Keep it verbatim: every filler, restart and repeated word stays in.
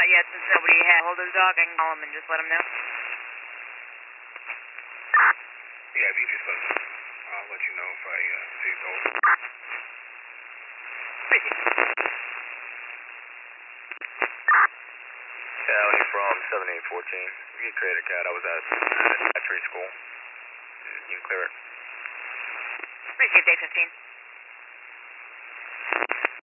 Not yet, since nobody had hold of the dog. I can call him and just let him know. Yeah, if you just let me, I'll let you know if I uh, see it go. County from seven eight one four. You can clear the cat. I was at elementary school. You can clear it. Appreciate day fifteen.